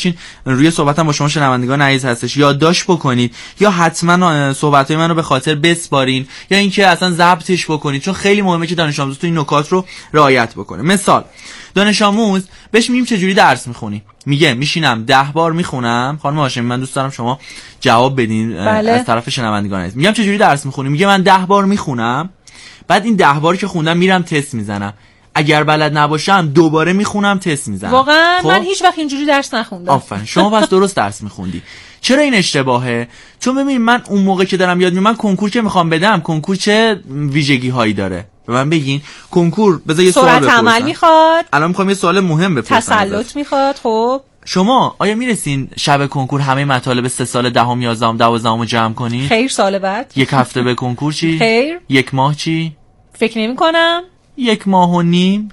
روی صحبتم با شما شنوندگان عزیز هستش، یادداشت بکنید یا حتما صحبت‌های منو به خاطر بسپارین یا اینکه اصلا ضبطش بکنید، چون خیلی مهمه که دانش آموز تو این نکات رو رعایت بکنه. مثال دانش آموز بهش میگیم چجوری درس میخونی، میگه میشینم 10 بار میخونم. خانم هاشمی من دوست دارم شما جواب بدین از طرف شنوندگان عزیز. میگم چجوری درس میخونی، میگه من 10 بار میخونم، بعد این 10 بار که خوندم میرم تست میزنم، اگر بلد نباشم دوباره میخونم تست میزنم. واقعا من هیچ وقت اینجوری درس نخوندم. آفرین، شما پس درست درس میخوندی. چرا این اشتباهه؟ چون ببین من اون موقع که دارم یاد میگیرم کنکور که میخوام بدم، کنکور چه ویژگی هایی داره به من بگین. کنکور بذار یه سوال بپرسم. سرعت عمل میخواد، الان میخوام یه سوال مهم بپرسم. تسلط میخواد. خب شما آیا میرسین شب کنکور همه مطالب 3 سال 10م 11م 12م رو جمع کنین؟ خیر. سال بعد 1 هفته به کنکور چی؟ خیر. 1 ماه چی؟ فکر نمی‌کنم. 1 ماه و نیم.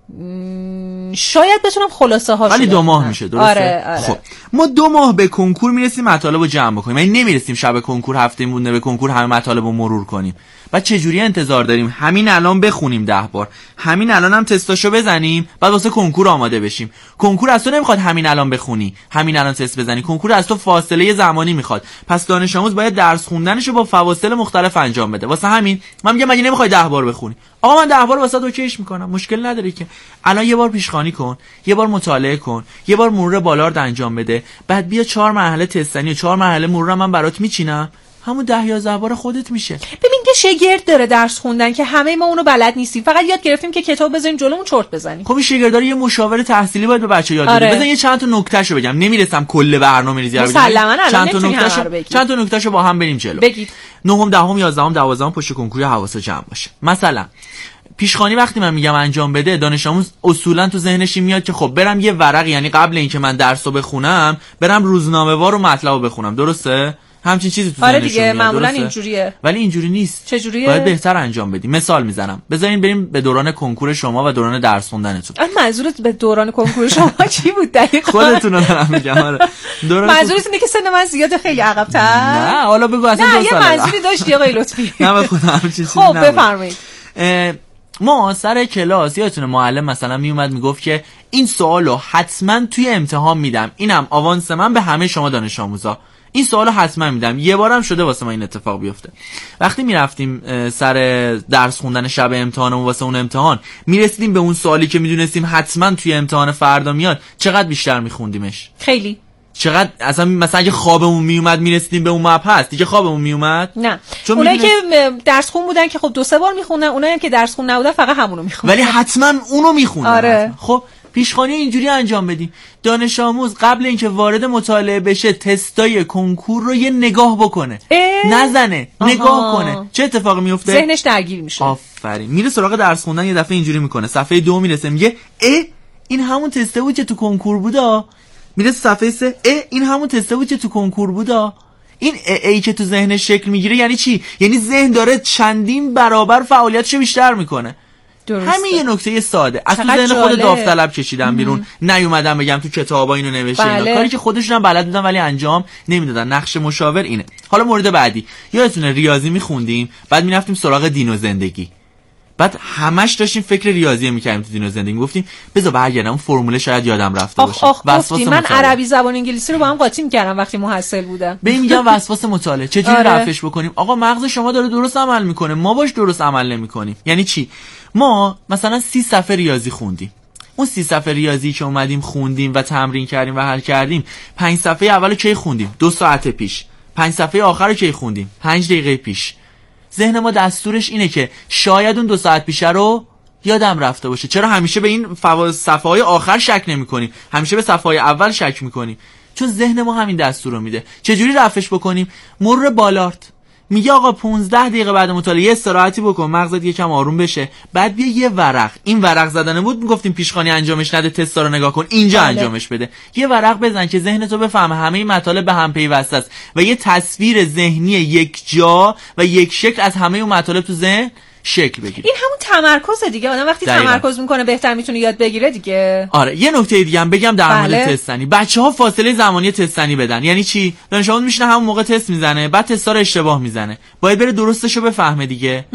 شاید بتونم خلاصه هاشو، ولی 2 ماه میشه، درسته؟ آره. خب ما 2 ماه به کنکور میرسیم مطالب رو جمع بکنیم، یعنی نمیرسیم شب کنکور هفته مونده به کنکور همه مطالب رو مرور کنیم. بعد چه جوری انتظار داریم همین الان بخونیم 10 بار، همین الان هم تستاشو بزنیم، بعد واسه کنکور آماده بشیم؟ کنکور از تو نمیخواد همین الان بخونی، همین الان تست بزنی. کنکور از تو فاصله زمانی میخواد. پس دانش آموز باید درس خوندنشو با فواصل مختلف انجام بده. واسه همین من میگم مگه نمیخوای 10 بار بخونی؟ آقا من 10 بار واسه اوکیش میکنم، مشکل نداره که. الان یه بار پیشخوانی کن، یه بار مطالعه کن، یه بار مرور بالارد انجام بده، بعد بیا 4 مرحله تستنی و 4 مرحله مرور من برات میچینم، همون 10 11 بار خودت میشه. ببین که شگرد داره درس خوندن که همه ما اونو بلد نیستیم، فقط یاد گرفتیم که کتاب بذاریم جلومون چرت بزنیم. خب این شگرداری یه مشاور تحصیلی باید به بچه یاد بده. بزن یه چند تا نکتهشو بگم، نمیرسم کل برنامه‌ریزی رو بگم. چند تا نکتهشو با هم بریم جلو. بگید 9م 10م 11م 12م پشت کنکور حواس جمع باشه. مثلا پیشخوانی وقتی من میگم انجام بده، دانش آموز اصولا تو ذهنش میاد که خب برم یه ورق، یعنی قبل اینکه من درسو بخونم برم روزنامه‌وار و مطلبو بخونم، درسته؟ همچین چیزی تو آره دیگه معمولا اینجوریه، ولی اینجوری نیست. چجوریه؟ باید بهتر انجام بدیم. مثال میزنم، بذارین بریم به دوران کنکور شما و دوران درس خوندنتون. منظورت به دوران کنکور شما چی بود دقیقاً؟ خودتون رو دارم میگم. آره منظورت اینه که سن من زیاد خیلی عقب‌تر؟ نه حالا بگو اصلا 2 سال. نه یه منظوری داشتی آقای لطفی. نه به خدا همین چیزی خب بفرمایید. ما سر کلاس یادتونه معلم مثلا میومد میگفت که این سوالو حتما توی امتحان میدم، اینم آوانس من به همه شما دانش آموزا، این سوالو حتما میدم. یه بارم شده واسه ما این اتفاق بیفته. وقتی میرفتیم سر درس خوندن شب امتحانمون واسه اون امتحان، میرسیدیم به اون سوالی که میدونستیم حتما توی امتحان فردا میاد، چقدر بیشتر میخوندیمش؟ خیلی. چقدر اصلا مثلا اگه خوابمون میومد میرسیدیم به اون مبحث دیگه خوابمون میومد؟ نه. اونایی که درس خون بودن که خب 2-3 بار میخوندن، اونایی که درس خون نبودن فقط همونو میخوندن، ولی حتما اونو میخوندن. آره. خب پیشخوانی اینجوری انجام بدیم. دانش آموز قبل اینکه وارد مطالعه بشه تستای کنکور رو یه نگاه بکنه، نزنه، نگاه کنه. چه اتفاقی میفته؟ ذهنش درگیر میشه. آفرین. میره سراغ درس خوندن، یه دفعه اینجوری میکنه، صفحه 2 میرسه میگه این همون تسته بود که تو کنکور بودا. میره صفحه 3 این همون تسته بود که تو کنکور بودا. این ای که تو ذهنش شکل میگیره یعنی چی؟ یعنی ذهن داره چندین برابر فعالیتشو بیشتر میکنه. درسته. همین یه نکته ساده. از تو ذهن خود داوطلب کشیدم بیرون، نیومدم بگم تو کتابا اینو نوشته. اینا کاری که خودشون هم بلد بودن ولی انجام نمیدادن. نقش مشاور اینه. حالا مورد بعدی، یادتونه ریاضی میخوندیم، بعد میرفتیم سراغ دین و زندگی، بعد همش داشتیم فکر ریاضی میکردیم تو دین و زندگی، گفتیم بذار برگردم اون فرمول شاید یادم رفته باشه. وسواس من عربی زبان انگلیسی رو با هم قاطی میکردم وقتی محصل بودم. ببین میگم وسواس مطالعه چجوری رفعش بکنیم؟ آقا مغز شما داره درست عمل میکنه، ما باش درست عمل نمیکنیم. یعنی چی؟ ما مثلا 30 صفحه ریاضی خوندیم، اون 30 صفحه ریاضی که اومدیم خوندیم و تمرین کردیم و حل کردیم، 5 صفحه اولو کی خوندیم؟ 2 ساعت پیش. 5 صفحه آخرو کی خوندیم؟ 5 دقیقه پیش. ذهن ما دستورش اینه که شاید اون 2 ساعت پیشه رو یادم رفته باشه. چرا همیشه به این صفحه‌های آخر شک نمی‌کنیم؟ همیشه به صفحه‌های اول شک می‌کنیم. چون ذهن ما همین دستور رو میده. چجوری رفعش بکنیم؟ مرور بالارد. میگه آقا 15 دقیقه بعد مطالعه استراحتی بکن، مغزت یکم آروم بشه، بعد بیا یه ورق، این ورق زدن بود میگفتیم پیشخوانی انجامش نده، تستا رو نگاه کن، اینجا انجامش بده. یه ورق بزن که ذهنتو بفهمه همه این مطالب به هم پیوسته است و یه تصویر ذهنی یک جا و یک شکل از همه اون مطالب تو ذهن شکل بگیره. این همون تمرکزه دیگه. آدم وقتی تمرکز میکنه بهتر میتونه یاد بگیره دیگه. آره. یه نکته دیگه هم بگم در مورد تستنی. بچه‌ها فاصله زمانی تستنی بدن. یعنی چی؟ دانش آموز میشینه همون موقع تست میزنه، بعد تستا رو اشتباه میزنه. باید بره درستشو بفهمه دیگه.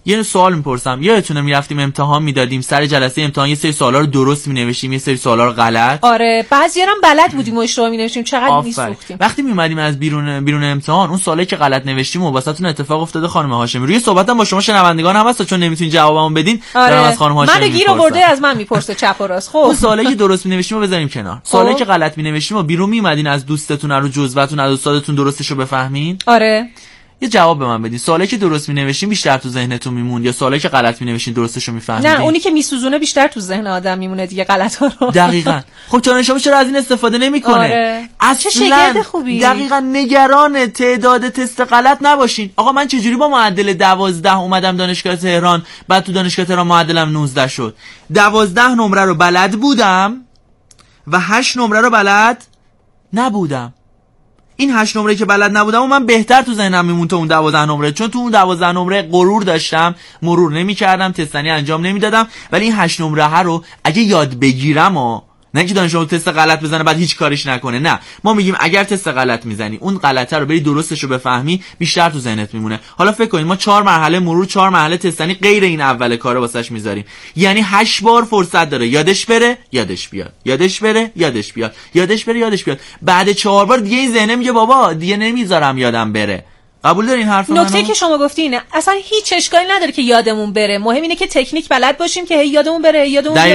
یه سوال میپرسم، یادتونه میرفتیم امتحان میدادیم، سر جلسه امتحان یه سری سوالا رو درست مینوشتیم، یه سری سوالا رو غلط؟ آره بعضیا هم بلد بودیم و اشتباه مینوشتیم، چقدر میسوختیم. وقتی میومدیم از بیرون امتحان اون سوالی که غلط نوشتیم و واسهتون اتفاق افتاده خانم هاشمی. روی صحبتم با شما شنوندگان هم هست چون نمیتونین جوابمو بدین. آره. از خانم هاشمی منو گیر آورده از من میپرسه چپ و راست. خب اون سوالی که درست مینوشتیم رو بذاریم کنار. سوالی که غلط مینوشتیم و بیرون میومدین از دوستتون رو جزوهتون از استادتون درستشو بفهمین؟ آره. یه جواب به من بدین. سوالی که درست می‌نوشتین بیشتر تو ذهنتون میمون یا سوالی که غلط می‌نوشتین درستشو می‌فهمیدین؟ نه اونی که میسوزونه بیشتر تو ذهن آدم میمونه دیگه، غلطا رو. دقیقاً. خب دانشجو چرا از این استفاده نمی‌کنه؟ آره. چه شگرد خوبی. دقیقاً نگران تعداد تست غلط نباشین. آقا من چجوری با معدل 12 اومدم دانشگاه تهران، بعد تو دانشگاه تهران معدلم 19 شد. 12 نمره رو بلد بودم و 8 نمره رو بلد نبودم. این 8 نمره که بلد نبودم و من بهتر تو ذهنم میمون تا اون 12 نمره، چون تو اون 12 نمره غرور داشتم، مرور نمی‌کردم، تستنی انجام نمیدادم. ولی این 8 نمره رو اگه یاد بگیرم و نه اینکه دانشجو تست غلط بزنه بعد هیچ کاریش نکنه، نه، ما میگیم اگر تست غلط میزنی اون غلطه رو بری درستش رو بفهمی بیشتر تو ذهنت میمونه. حالا فکر کنید ما 4 مرحله مرور، 4 مرحله تستنی غیر این اول کارو واسش میذاریم، یعنی 8 بار فرصت داره یادش بره یادش بیاد، یادش بره یادش بیاد، یادش بره یادش بیاد. بعد 4 بار دیگه این ذهنه میگه بابا دیگه نمیذارم یادم بره. قبول دارین حرف منو؟ نکته که شما گفتی اینه اصلا هیچ اشکالی نداره که یادمون بره، مهم اینه که تکنیک بلد باشیم که هی یادمون بره،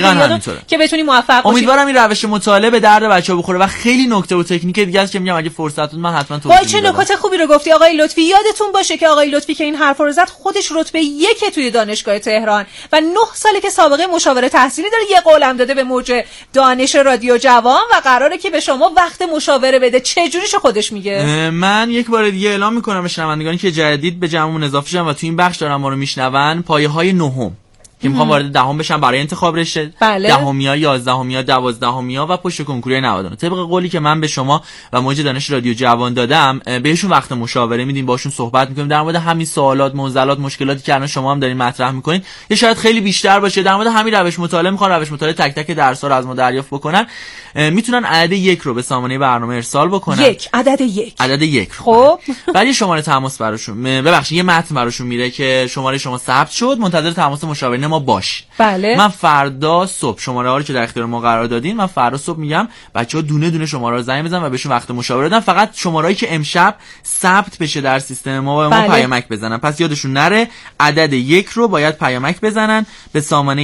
که بتونیم موفق باشیم. امیدوارم این روش مطالعه به درد بچه‌ها بخوره و خیلی نکته و تکنیک دیگه است که میگم اگه فرصت بود من حتما توضیح میدم. وای چه نکات خوبی رو گفتی آقای لطفی. یادتون باشه که آقای لطفی که این حرفا رو زد خودش رتبه 1 توی دانشگاه تهران و 9 ساله که سابقه مشاوره تحصیلی داره. یه قولم داده به موج دانش رادیو جوان و قراره که به شما وقت مشاوره بده. چه جوریشو خودش میگه؟ من یک بار دیگه اعلام میکنم به شنوندگانی که جدید به جمعمون اضافه شدن و تو این بخش دارن ما رو میشنون، پایه‌های نهم که میخوام وارد دهم بشن برای انتخاب رشته، دهمیا، 11میا، 12میا و پشت کنکوری 99. طبق قولی که من به شما و موج دانش رادیو جوان دادم بهشون وقت مشاوره میدیم، باشون صحبت میکنیم در مورد همین سوالات، معضلات، مشکلاتی که الان شما هم دارین مطرح میکنین، یا شاید خیلی بیشتر باشه در مورد همین روش مطالعه. میخوان روش مطالعه تک تک درس‌ها رو از ما دریافت بکنن. میتونن عدد 1 رو به سامانه برنامه ارسال بکنن. عدد 1 خب بعد شماره تماس براشون، ببخشید یه متن براشون میره که شماره شما ثبت شد، منتظر تماس مشاوره ما باش. بله. من فردا صبح شماره ها رو که در اختیار ما قرار دادین، من فردا صبح میگم بچه‌ها دونه دونه شماره رو زنگ بزنن و بهشون وقت مشاوره بدن. فقط شمارهایی که امشب ثبت بشه در سیستم ما و ما پیامک بزنن. پس یادشون نره عدد 1 رو باید پیامک بزنن به سامانه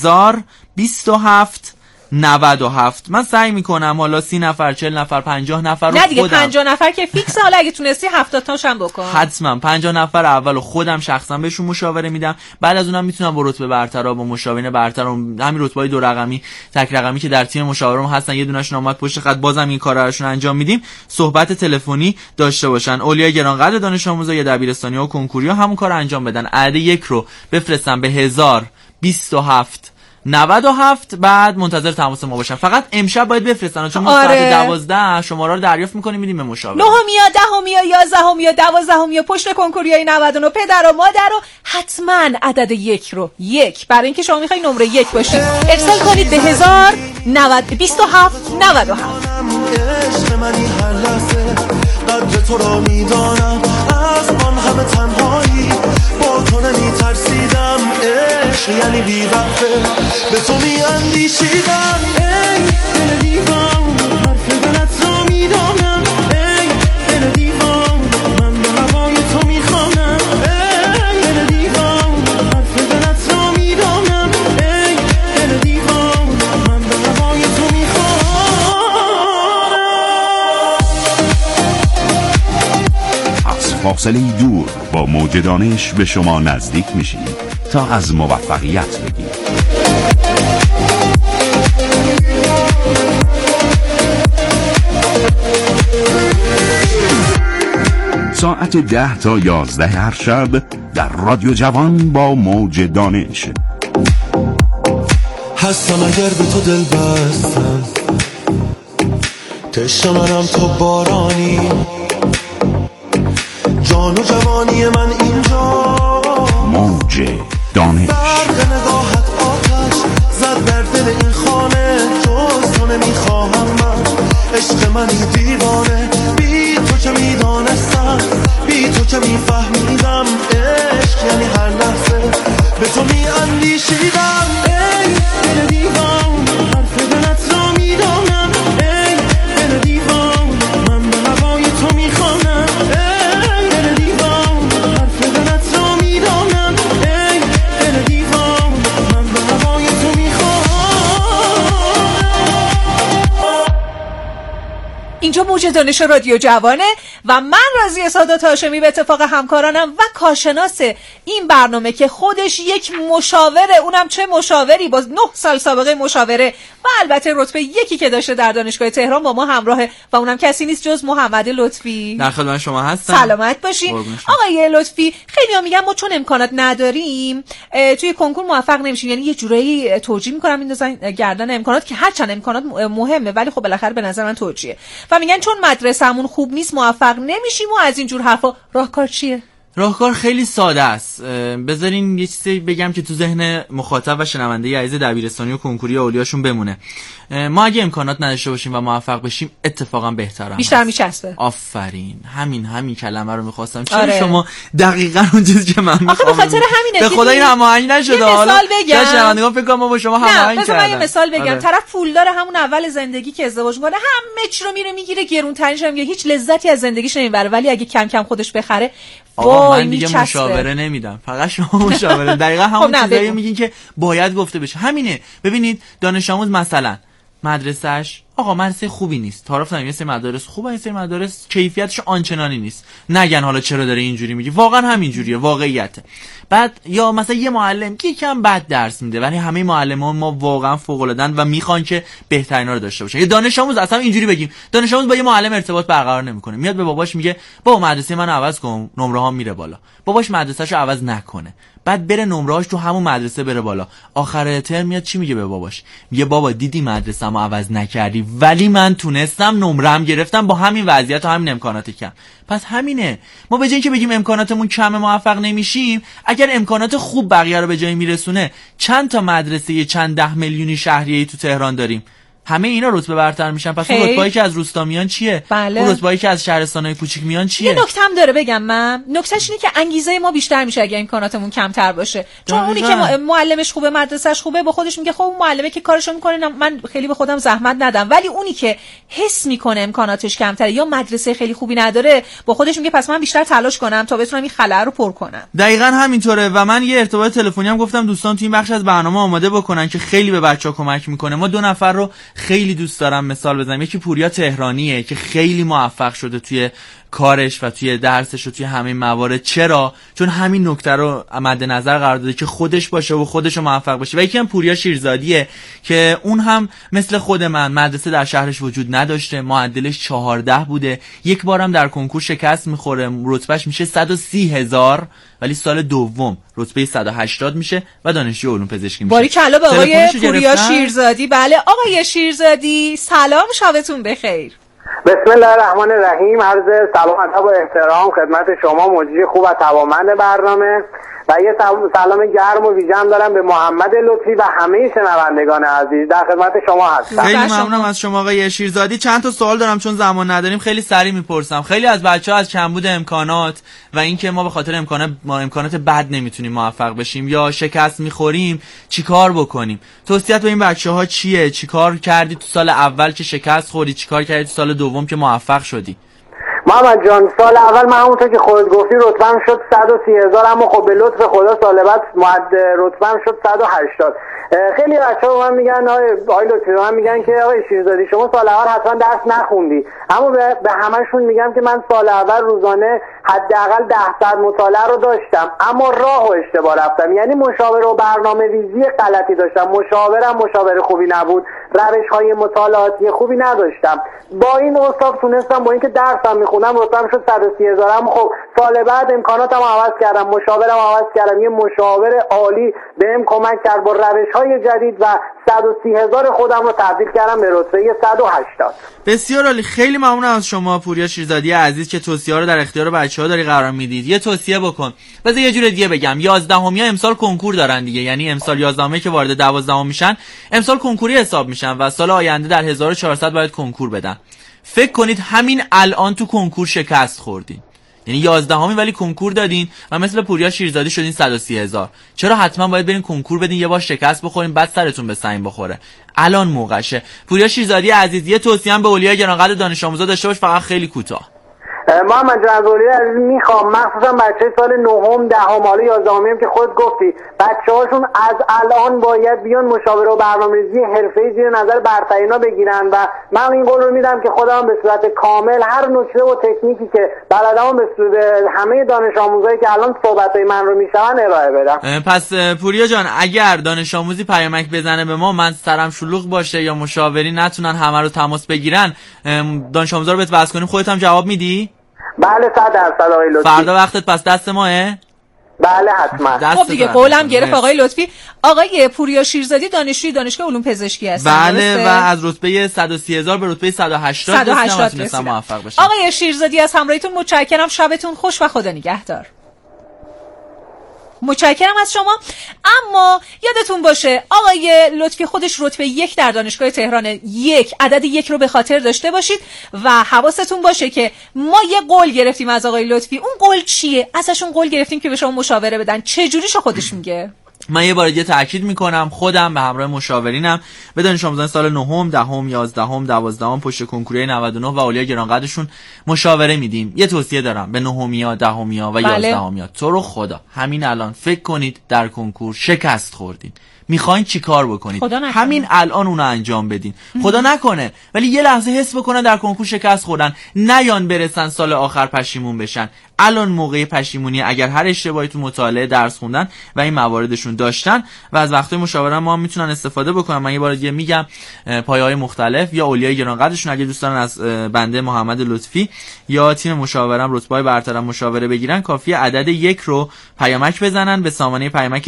1027 97. من سعی میکنم حالا 30 نفر 40 نفر 50 نفر رو نه دیگه 50 نفر که فیکس، حالا اگه تونستی 70 تاشم بکن. حتما 50 نفر اولو خودم شخصا بهشون مشاوره میدم، بعد از اونم میتونم با رتبه برترا، با مشاورین برتر، همین رتبه‌های 2 رقمی تک رقمی که در تیم مشاورم هستن، یه دونهشون اومد پشت خط، بازم این کارا روشون انجام میدیم، صحبت تلفنی داشته باشن. اولیا گرانقدر دانش آموزا یا دبیرستانی ها و کنکوری ها همون کارو انجام بدن. عدد 1 رو بفرستن به 1027 97. بعد منتظر تماس ما باشن. فقط امشب باید بفرستن چون ما ساعت 12 شماره رو دریافت میکنیم میدیم به مشاور. 9میا، 10میا، 11میا، 12میا، پشت کنکوریای 99، پدر و مادر رو حتما عدد 1 رو 1 برای اینکه شما میخواین نمره 1 باشید ارسال کنید به 1027 97. قدر تو را میدانم از آن همه تنهایی با تو نمیترسیدم، عشق یعنی بی‌وقفه به تو میاندیشیدم. ای دل دیوان حرف دلت را میدانم، ای دل دیوان من به هوای تو میخوانم، ای دل دیوان حرف دلت را میدانم، ای دل دیوان من به هوای تو میخوانم. از فاصله دور با موج دانش به شما نزدیک میشیم تا از موفقیت بگیم. ساعت 10 تا 11 هر شب در رادیو جوان با موج دانش. هستم اگر به تو دل بستم، تشنه منم تو بارانی، جان و جوانی من اینجا. موج دانش. برق نگاهت آتش زد در دل این خانه، جز تو نمیخواهم من، عشق منی دیوانه، بی تو چه میدانستم، بی تو چه میفهمیدم، عشق یعنی هر لحظه به تو می اندیشیدم. ای دل دیوان حرف دلت را میدانم. ای دل دیوان من به هوای تو میخوانم. ای دل دیوان حرف دلت را میدانم. ای دل دیوان من به هوای تو میخوانم. اینجا موج دانش رادیو جوانه و من راضیه سادات هاشمی به اتفاق همکارانم و کارشناس این برنامه که خودش یک مشاوره، اونم چه مشاوری، با 9 سال سابقه مشاوره و البته رتبه 1 که داشته در دانشگاه تهران با ما همراهه و اونم کسی نیست جز محمد لطفی. در خدمت شما هستم. سلامت باشین. آقای لطفی، خیلی‌ها میگن ما چون امکانات نداریم توی کنکور موفق نمیشیم، یعنی یه جورایی توجیه می‌کنم میندازن گردن امکانات که هرچند امکانات مهمه ولی خب بالاخره به نظر من توجیه و میگن چون مدرسه‌مون خوب نیست موفق نمیشیم و از این جور حرفا. راهکار چیه؟ راهکار خیلی ساده است. بذارین یه چیزی بگم که تو ذهن مخاطب و شنونده عزیز دبیرستانی و کنکوری اولیاشون بمونه. ما اگه امکانات نداشته باشیم و موفق بشیم اتفاقا بهتره، بیشتر میچسبه. آفرین، همین کلمه رو می‌خواستم. چرا شما دقیقاً اون چیزی که من می‌خوام. آخه به خاطر همینه. به خدا این هماهنگ نشده. حالا شاید شنوندگان فکر کنم ما با شما هماهنگ کردیم. من یه مثال بگم. طرف پول داره، همون اول زندگی که ازدواج می‌کنه همه چی رو میگیره، گرون‌ترینش هم میگه، هیچ لذتی از زندگیش نمیبره، ولی اگه کم کم خودش بخره من دیگه مشاوره نمیدم، فقط شما مشاوره. دقیقاً همون چیزایی میگین که باید گفته بشه. همینه. ببینید دانش آموز مثلا مدرسه‌اش مدرسه خوبی نیست. تعارف نداریم، یه سری مدارس خوبه، یه سری مدارس کیفیتش آنچنانی نیست. نگن حالا چرا داره اینجوری میگی، واقعا همین جوریه، واقعیته. بعد یا مثلا یه معلم که یکم بد درس میده ولی همه معلمان ما واقعا فوق العاده‌اند و میخوان که بهترینا رو داشته باشن. یه دانش آموز اصلا اینجوری بگیم، دانش آموز با یه معلم ارتباط برقرار نمیکنه، میاد به باباش میگه بابا مدرسه منو عوض کن، نمره‌هام میره بالا. باباش مدرسه‌شو عوض نکنه، بعد بره نمره‌هاش تو همون مدرسه بره بالا. آخر ترم میاد چی میگه به باباش؟ میگه بابا دیدی مدرسه‌مو عوض نکردی ولی من تونستم نمره‌ام گرفتم با همین وضعیت و همین امکانات کم. پس همینه. ما به جای اینکه بگیم امکاناتمون کمه موفق نمیشیم، اگر امکانات خوب بقیه رو به جای میرسونه، چند تا مدرسه چند 10 میلیونی شهریه‌ای تو تهران داریم، همه اینا رتبه برتر میشن. پس اون رتبه‌ای که از روستا میان چیه؟ بله. اون رتبه‌ای که از شهرستان‌های کوچیک میان چیه؟ یه نکته هم داره بگم من. نکتهش اینه که انگیزه ما بیشتر میشه اگه امکاناتمون کمتر باشه. چون اونی که معلمش خوبه، مدرسه‌اش خوبه، با خودش میگه خب اون معلمه که کارشو میکنه من خیلی به خودم زحمت ندم، ولی اونی که حس میکنه امکاناتش کمتره یا مدرسه خیلی خوبی نداره، با خودش میگه پس من بیشتر تلاش کنم تا بتونم این خلأ رو پر کنم. دقیقاً همینطوره. و من یه ارتباط تلفنی هم گفتم دوستان تو این بخش از برنامه آماده بکنن که خیلی به بچه‌ها کمک میکنه. ما 2 نفر رو خیلی دوست دارم مثال بزنم. یکی پوریا تهرانیه که خیلی موفق شده توی کارش و توی درسش و توی همه موارد. چرا؟ چون همین نکته رو مد نظر قرار داده که خودش باشه و خودش موفق باشه. و یکی هم پوریا شیرزادیه که اون هم مثل خود من مدرسه در شهرش وجود نداشته، معدلش 14 بوده، یک بارم در کنکور شکست میخوره، رتبهش میشه 130,000 ولی سال دوم رتبه 180 میشه و دانشجوی علوم پزشکی میشه. باری کلا به آقای پوریا شیرزادی. بله آقای شیرزادی سلام، شبتون بخیر. بسم الله الرحمن الرحیم. عرض سلام ادب و احترام خدمت شما مجری خوب و توانمند برنامه و یه سلام گرم و ویژه‌ام دارم به محمد لطفی و همه شنوندگان عزیز. در خدمت شما هستم. خیلی ممنونم از شما آقای شیرزادی. چند تا سوال دارم چون زمان نداریم، خیلی سریع میپرسم. خیلی از بچه‌ها از کمبود امکانات و اینکه ما به خاطر امکانات بد نمیتونیم موفق بشیم یا شکست میخوریم چیکار بکنیم، توصیت به این بچه‌ها چیه؟ چیکار کردی تو سال اول که شکست خوردی؟ چیکار کردی تو سال دوم که موفق شدی؟ محمد جان سال اول من همونطور که خودت گفتی رتبه‌ام شد 130,000، اما خب به لطف خدا سال بعد رتبه‌ام شد 180. خیلی بچه‌ها من میگن آقای لطفی من میگن که آقای شیرزادی شما سال اول حتما درس نخوندی، اما به همشون میگم که من سال اول روزانه حداقل 10 ساعت مطالعه رو داشتم، اما راهو اشتباه رفتم. یعنی مشاوره و برنامه‌ریزی غلطی داشتم، مشاور خوبی نبود، روش‌های مطالعاتی خوبی نداشتم. با این اوصاف تونستم با اینکه درسم میخونم رتبه‌ام شد 130,000. اما خب سال بعد امکاناتم عوض کردم، مشاورم عوض کردم، یه مشاور عالی بهم کمک کرد با روش‌های جدید و 130,000 خودم رو تبدیل کردم به رتبه 180. بسیار عالی. خیلی ممنونم از شما پوریا شیرزادی عزیز که توصیه‌ها رو در اختیار بچه‌ها داری قرار میدید. یه توصیه بکن. بذار یه جور دیگه بگم. 11می‌ها امسال کنکور دارن دیگه، یعنی امسال 11می که وارد 12ام میشن امسال کنکوری حساب میشن و سال آینده در 1400 باید کنکور بدن. فکر کنید همین الان تو کنکور شکست خوردین، یعنی 11 ولی کنکور دادین و مثل پوریا شیرزادی شدین 130,000. چرا حتما باید برین کنکور بدین یه بار شکست بخورین بعد سرتون به سنگ بخوره؟ الان موقعشه. پوریا شیرزادی عزیز یه توصیه به اولیای گرانقدر دانش آموزا داشته باش، فقط خیلی کوتاه. محمد جان از اولیای عزیز میخوام مخصوصا بچه سال 9م 10م حالا 11م هم که خود گفتی بچه‌هاشون از الان باید بیان مشاوره و برنامه‌ریزی حرفه‌ای زیر نظر برترینا بگیرن و من این قول رو میدم که خودم به صورت کامل هر نکته و تکنیکی که بلدم به همه دانش آموزایی که الان صحبتای من رو میشنون ارائه بدم. پس پوریا جان اگر دانش آموزی پیامک بزنه به ما، من سرم شلوغ باشه یا مشاوری نتونن همه رو تماس بگیرن، دانش آموزا رو بهت وصل کنیم، خودت هم جواب میدی؟ بله 100% آقای لطفی. فردا وقتت پس دست ماه؟ بله حتما. خب دیگه قولم گرفت آقای لطفی. آقای پوریا شیرزادی دانشجوی دانشگاه علوم پزشکی هستن. بله و از رتبه 130,000 به رتبه 180 رسیدن موفق بشن. آقای شیرزادی از همراهیتون متشکرم. شبتون خوش و خدا نگهدار. متشکرم از شما. اما یادتون باشه آقای لطفی خودش رتبه 1 در دانشگاه تهران، عدد 1 رو به خاطر داشته باشید و حواستون باشه که ما یه قول گرفتیم از آقای لطفی. اون قول چیه؟ ازشون قول گرفتیم که به شما مشاوره بدن. چه جوریشو خودش میگه؟ من یه بار دیگه تاکید میکنم خودم به همراه مشاورینم به دانش آموزان سال 9م 10م 11م 12م پشت کنکوره 99 و اولیای گرانقدرشون مشاوره میدیم. یه توصیه دارم به 9میا 10میا و 11میا، تو رو خدا همین الان فکر کنید در کنکور شکست خوردین، میخواین چی کار بکنید همین الان اونو انجام بدین. خدا نکنه ولی یه لحظه حس بکنن در کنکور شکست خوردن، نیان برسن سال آخر پشیمون بشن. الان موقع پشیمونی اگر هر اشتباهی تو مطالعه درس خوندن و این مواردشون داشتن و از وقتای مشاوره ما میتونن استفاده بکنن. من یه بار دیگه میگم پایه‌های مختلف یا اولیای گرانقدرشون اگه دوست دارن از بنده محمد لطفی یا تیم مشاورم رتبه‌های برترم مشاوره بگیرن، کافیه عدد 1 رو پیامک بزنن به سامانه پیامک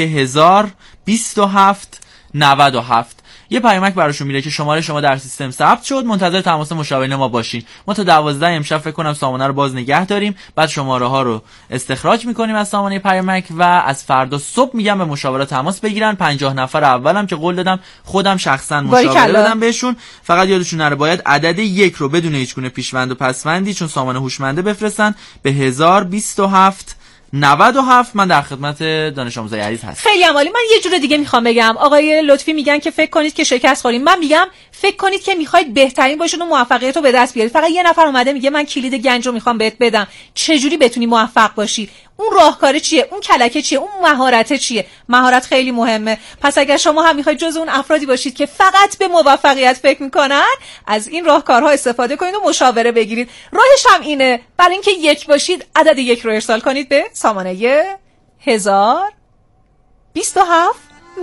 102797. یه پیامک براشون میره که شماره شما در سیستم ثبت شد، منتظر تماس مشاورین ما باشین. ما تا 12 امشب فکر کنم سامانه رو باز نگه داریم، بعد شماره ها رو استخراج میکنیم از سامانه پیامک و از فردا صبح میگم به مشاوره تماس بگیرن. 50 نفر اولم که قول دادم خودم شخصا مشاوره بدم بهشون. فقط یادشون نره باید عدد 1 رو بدون هیچ گونه پیشوند و پسوندی چون سامانه هوشمنده بفرستن به 102797. من در خدمت دانش آموزای عزیز هستم. خیلی عالی. من یه جور دیگه میخوام بگم. آقای لطفی میگن که فکر کنید که شکست خوریم، من میگم فکر کنید که میخواید بهترین باشید و موفقیت رو به دست بیارید. فقط یه نفر اومده میگه من کلید گنج رو میخوام بهت بدم، چه جوری بتونی موفق باشی؟ اون راهکار چیه؟ اون کلکه چیه؟ اون مهارت چیه؟ مهارت خیلی مهمه. پس اگر شما هم میخواید جز اون افرادی باشید که فقط به موفقیت فکر میکنن، از این راهکارها استفاده کنید و مشاوره بگیرید. راهش هم اینه، برای اینکه 1 باشید عدد 1 رو ارسال کنید به سامانه 102797.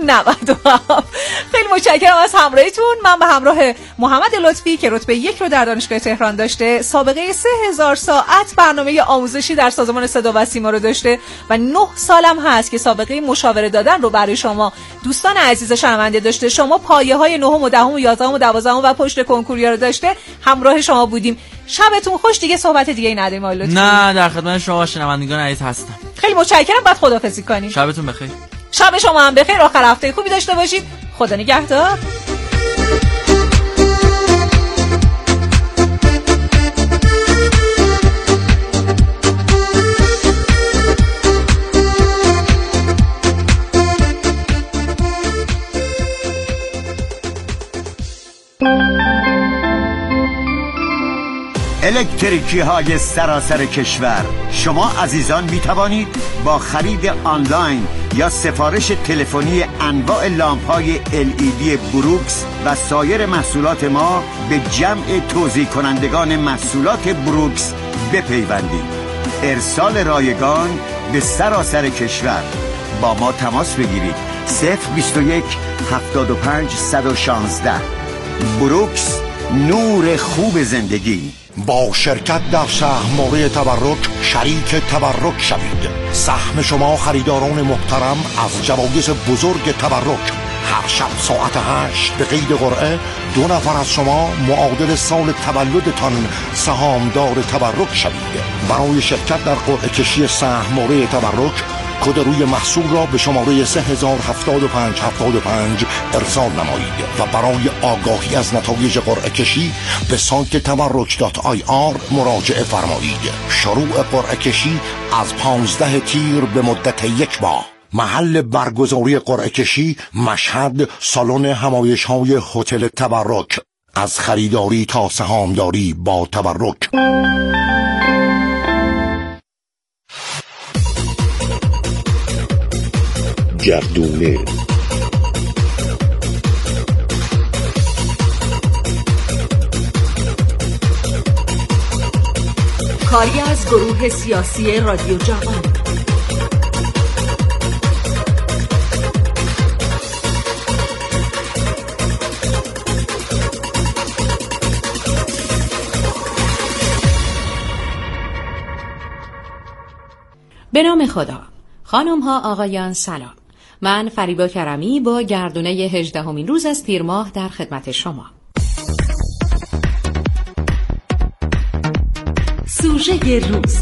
خیلی متشکرم از همراهیتون. من به همراه محمد لطفی که رتبه 1 رو در دانشگاه تهران داشته، سابقه 3000 ساعت برنامه آموزشی در سازمان صدا و سیما رو داشته و 9 سالم هست که سابقه مشاوره دادن رو برای شما دوستان عزیز شنونده داشته. شما پایه‌های 9 و 10 و 11 و 12 و پشت کنکوریا رو داشته، همراه شما بودیم. شبتون خوش. دیگه صحبت دیگه ای نداریم آقای لطفی. نه در خدمت شما شنوندگان عزیز هستم. خیلی متشکرم. بعد خداحافظی کنیم. شبتون بخیر. شب شما هم بخیر. آخر هفته خوبی داشته باشید. خدا نگهدار. الکتریکی های سراسر کشور، شما عزیزان می توانید با خرید آنلاین یا سفارش تلفنی انواع لامپ های LED بروکس و سایر محصولات ما به جمع توزیع کنندگان محصولات بروکس بپیوندید. ارسال رایگان به سراسر کشور. با ما تماس بگیرید 021 75 116. بروکس، نور خوب زندگی. با شرکت در سهم‌مایه تبرک شریک تبرک شوید. سهم شما خریداران محترم از جوایز بزرگ تبرک. هر شب ساعت 8 به قید قرعه 2 نفر از شما معادل سال تولدتان سهامدار تبرک شوید. برای شرکت در قرعه کشی سهم‌مایه تبرک کد روی محصول را به شماره 307575 ارسال نمایید و برای آگاهی از نتایج قرعه کشی به سایت تبرک.ir مراجعه فرمایید. شروع قرعه کشی از 15 تیر به مدت 1 ماه. محل برگزاری قرعه کشی مشهد، سالن همایش‌های هتل تبرک. از خریداری تا سهامداری با تبرک. گردونه کاری از گروه سیاسی رادیو جوان. به نام خدا. خانم ها آقایان سلام. من فریبا کرمی با گردونه 18مین روز از تیر ماه در خدمت شما. سوژه روز.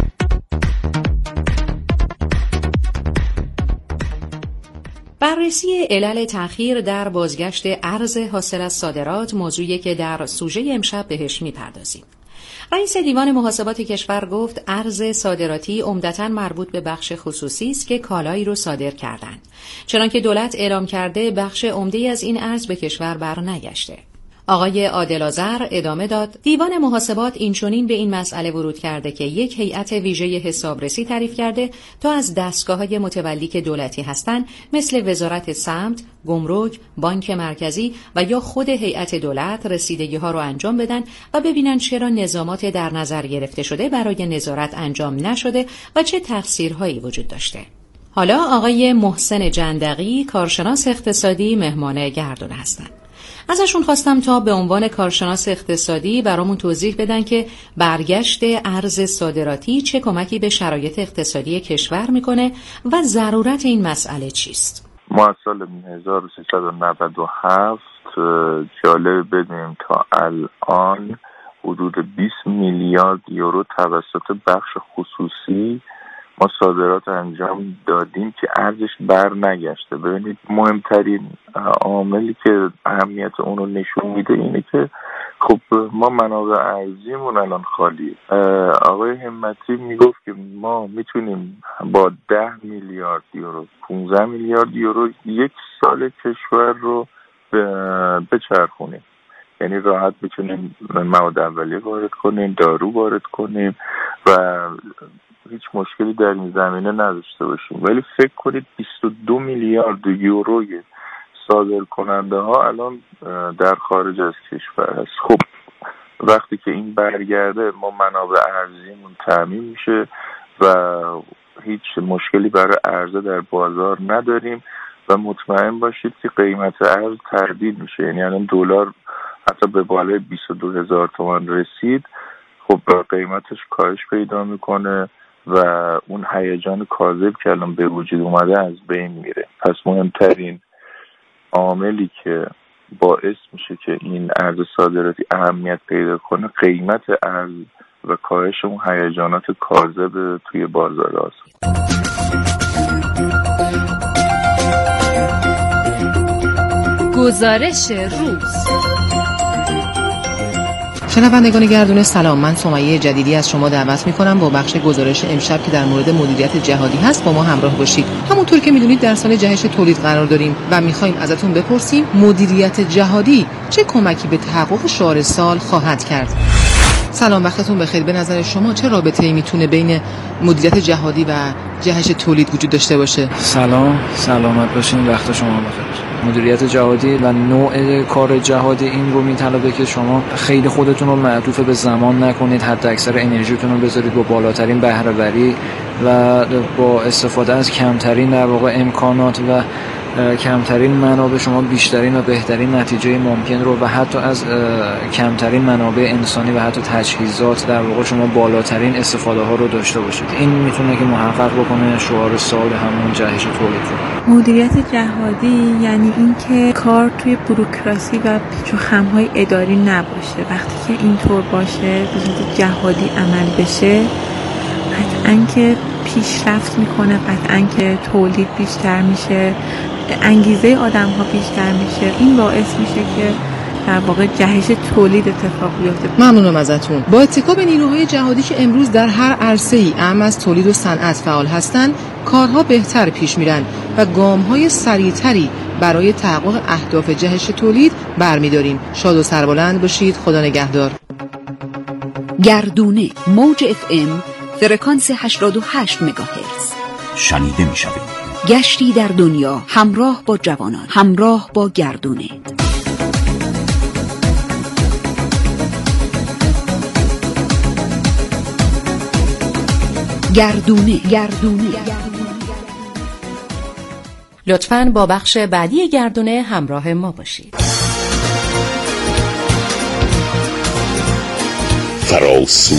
بررسی علل تأخیر در بازگشت ارز حاصل از صادرات موضوعی که در سوژه امشب بهش میپردازیم. رئیس دیوان محاسبات کشور گفت ارز صادراتی عمدتاً مربوط به بخش خصوصی است که کالایی رو صادر کردند. چنانکه دولت اعلام کرده بخش عمده‌ای از این ارز به کشور برنگشته. آقای عادل آذر ادامه داد دیوان محاسبات اینچنین به این مسئله ورود کرده که یک هیئت ویژه حسابرسی تعریف کرده تا از دستگاه‌های متولی که دولتی هستند مثل وزارت سمت، گمرک، بانک مرکزی و یا خود هیئت دولت رسیدگی‌ها رو انجام بدن و ببینن چرا نظامات در نظر گرفته شده برای نظارت انجام نشده و چه تقصیرهایی وجود داشته. حالا آقای محسن جندقی کارشناس اقتصادی مهمان گردونه هستند. ازشون خواستم تا به عنوان کارشناس اقتصادی برامون توضیح بدن که برگشت ارز صادراتی چه کمکی به شرایط اقتصادی کشور میکنه و ضرورت این مسئله چیست؟ ما از سال 1397 جالب بدونیم تا الان حدود 20 میلیارد یورو توسط بخش خصوصی ما صادرات انجام دادیم که ارزش بر نگشته. ببینید مهمترین عاملی که اهمیت اون رو نشون میده اینه که خب ما منابع ارزیمون الان خالیه. آقای همتی میگفت که ما میتونیم با 10 میلیارد یورو 15 میلیارد یورو یک سال کشور رو بچرخونیم، یعنی راحت بتونیم مواد اولیه وارد کنیم، دارو وارد کنیم و هیچ مشکلی در این زمینه نداشته باشیم. ولی فکر کنید 22 میلیارد یوروی صادر کننده ها الان در خارج از کشور هست. خب وقتی که این برگرده ما منابع ارزیمون تامین میشه و هیچ مشکلی برای عرضه در بازار نداریم و مطمئن باشید که قیمت ارز تردید میشه. یعنی الان دلار حتی به بالای 22,000 تومان رسید، خب قیمتش کاهش پیدا میکنه و اون هیجان کاذب که الان به وجود اومده از بین میره. پس مهمترین عاملی که باعث میشه که این ارز صادراتی اهمیت پیدا کنه قیمت ارز و کاهش اون هیجانات کاذب توی بازار است. گزارش روز. شنوندگان گردونه سلام، من سمیه جدیدی از شما دعوت میکنم با بخش گزارش امشب که در مورد مدیریت جهادی هست با ما همراه باشید. همونطور که میدونید در سال جهش تولید قرار داریم و میخوایم ازتون بپرسیم مدیریت جهادی چه کمکی به تحقق شعار سال خواهد کرد. سلام، وقتتون بخیر. به نظر شما چه رابطه‌ای میتونه بین مدیریت جهادی و جهش تولید وجود داشته باشه؟ سلام، سلامت باشین، وقت شما بخیر. مدیریت جهادی و نوع کار جهادی این رو میطلبه که شما خیلی خودتون رو معطوف به زمان نکنید، حتی اکثر انرژیتون رو بذارید با بالاترین بهره وری و با استفاده از کمترین در واقع امکانات و کمترین منابع شما بیشترین و بهترین نتیجه ممکن رو و حتی از کمترین منابع انسانی و حتی تجهیزات در واقع شما بالاترین استفاده ها رو داشته باشید. این میتونه که محقق بکنه شعار سال همون جهش تولید رو. مدیریت جهادی یعنی اینکه کار توی بوروکراسی و پیچ و خم‌های اداری نباشه. وقتی که اینطور باشه به صورت جهادی عمل بشه قطعاً که پیشرفت میکنه قطعاً که تولید بیشتر میشه، انگیزه آدم‌ها بیشتر میشه. این باعث میشه که در واقع جهش تولید اتفاق بیفته. ممنونم ازتون. با اتکا به نیروهای جهادی که امروز در هر عرصه‌ای اهم از تولید و صنعت فعال هستند، کارها بهتر پیش میرن و گام‌های سریعتری برای تحقق اهداف جهش تولید برمی‌داریم. شاد و سربلند باشید. خدا نگهدار. گردونه موج FM فرکانس 88 مگاهرتز شنیده می‌شود. گشتی در دنیا همراه با جوانان، همراه با گردونه. گردونه. لطفاً با بخش بعدی گردونه همراه ما باشید. فراسو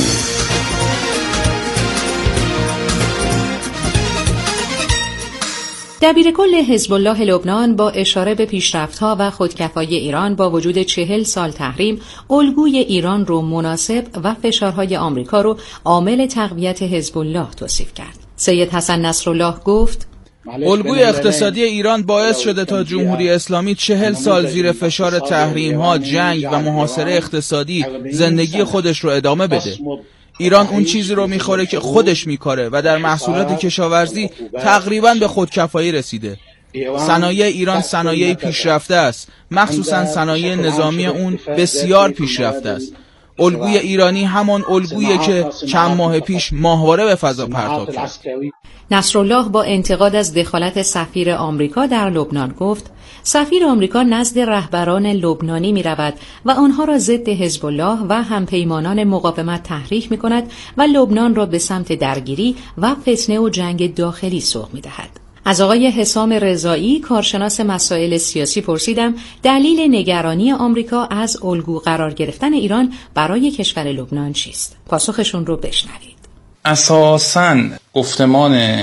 دبیرکل حزب الله لبنان با اشاره به پیشرفت‌ها و خودکفایی ایران با وجود 40 سال تحریم، الگوی ایران رو مناسب و فشارهای آمریکا رو عامل تقویت حزب الله توصیف کرد. سید حسن نصرالله گفت: الگوی اقتصادی ایران باعث شده تا جمهوری اسلامی 40 سال زیر فشار تحریم‌ها، جنگ و محاصره اقتصادی زندگی خودش رو ادامه بده. ایران اون چیزی رو میخوره که خودش میکاره و در محصولات کشاورزی تقریباً به خودکفایی رسیده. صنایع ایران صنایع پیشرفته است، مخصوصاً صنایع نظامی اون بسیار پیشرفته است. الگوی ایرانی همان الگویی که چند ماه پیش ماهواره به فضا پرتاب کرد. نصرالله با انتقاد از دخالت سفیر آمریکا در لبنان گفت: سفیر آمریکا نزد رهبران لبنانی می رود و آنها را ضد حزب الله و همپیمانان مقاومت تحریک می کند و لبنان را به سمت درگیری و فتنه و جنگ داخلی سوق می دهد. از آقای حسام رضایی، کارشناس مسائل سیاسی، پرسیدم دلیل نگرانی آمریکا از الگو قرار گرفتن ایران برای کشور لبنان چیست؟ پاسخشون رو بشنوید. اساساً گفتمان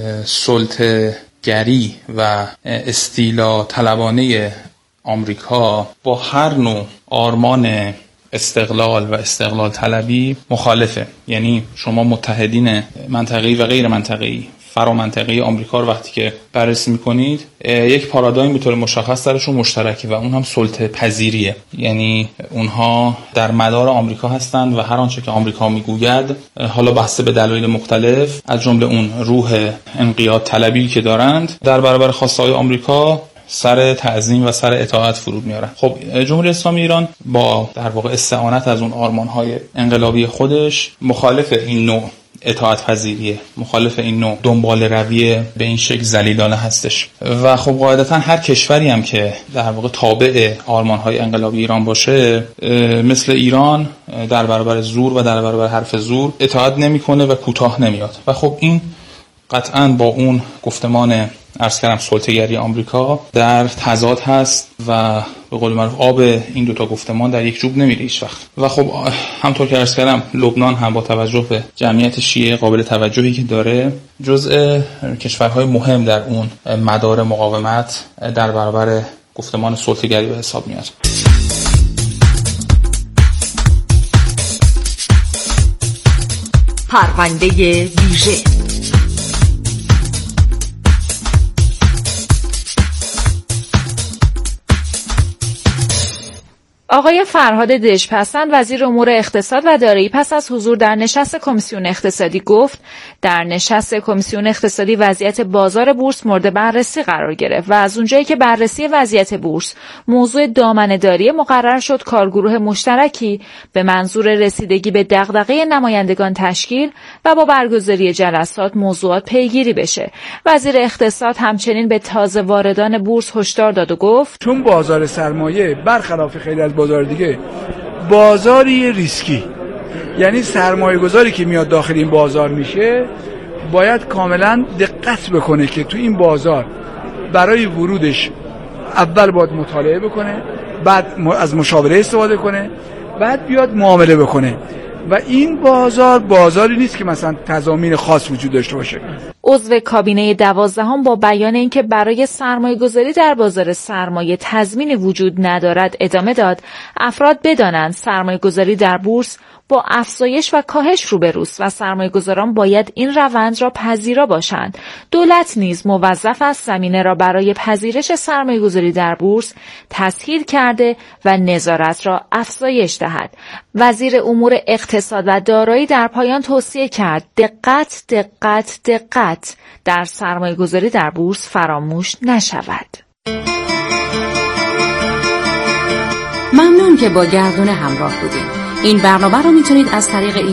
سلطه‌گری و استیلا طلبانه آمریکا با هر نوع آرمان استقلال و استقلال طلبی مخالفه. یعنی شما متحدین منطقه‌ای و غیر منطقه‌ای فرامنطقه آمریکا رو وقتی که بررسی میکنید، یک پارادایم به طور مشخص درشون مشترکه و اون هم سلطه پذیریه. یعنی اونها در مدار آمریکا هستند و هر آنچه که آمریکا میگوید، حالا بسته به دلایل مختلف، از جمله اون روح انقیاد طلبی که دارند، در برابر خواسته‌های آمریکا سر تعظیم و سر اطاعت فرود میارن. خب جمهوری اسلامی ایران با در واقع استعانت از اون آرمان‌های انقلابی خودش مخالف این نوع اطاعت پذیریه، مخالف این نوع دنبال رویه به این شکل ذلیلانه هستش. و خب قاعدتا هر کشوری هم که در واقع تابع آرمان‌های انقلابی ایران باشه، مثل ایران در برابر زور و در برابر حرف زور اطاعت نمیکنه و کوتاه نمیاد. و خب این قطعاً با اون گفتمان عرض کردم سلطه‌گری آمریکا در تضاد هست و به قول معروف آب این دوتا گفتمان در یک جوب نمیره هیچ وقت. و خب همطور که عرض کردم لبنان هم با توجه به جمعیت شیعه قابل توجهی که داره، جزء کشورهای مهم در اون مدار مقاومت در برابر گفتمان سلطه‌گری به حساب میاد. پرونده ویژه. آقای فرهاد دژپسند وزیر امور اقتصاد و دارایی پس از حضور در نشست کمیسیون اقتصادی گفت در نشست کمیسیون اقتصادی وضعیت بازار بورس مورد بررسی قرار گرفت و از اونجایی که بررسی وضعیت بورس موضوع دامنه‌داری مقرر شد، کارگروه مشترکی به منظور رسیدگی به دغدغه نمایندگان تشکیل و با برگزاری جلسات موضوعات پیگیری بشه. وزیر اقتصاد همچنین به تازه واردان بورس هشدار داد و گفت چون بازار سرمایه برخلاف خیلی از بازار دیگه بازاری ریسکی، یعنی سرمایه گذاری که میاد داخل این بازار میشه باید کاملا دقت بکنه که تو این بازار برای ورودش اول باید مطالعه بکنه، بعد از مشاوره استفاده کنه، بعد بیاد معامله بکنه. و این بازار بازاری نیست که مثلا تضامین خاص وجود داشته باشه. عضو کابینه 12 با بیان اینکه برای سرمایه‌گذاری در بازار سرمایه تضمین وجود ندارد ادامه داد افراد بدانند سرمایه‌گذاری در بورس با افزایش و کاهش روبروست و سرمایه‌گذاران باید این روند را پذیرا باشند. دولت نیز موظف است زمینه را برای پذیرش سرمایه‌گذاری در بورس تسهیل کرده و نظارت را افزایش دهد. وزیر امور اقتصاد و دارایی در پایان توصیه کرد دقت دقت دقت در سرمایه‌گذاری در بورس فراموش نشود. ممنون که با گردون همراه بودین. این برنامه رو میتونید از طریق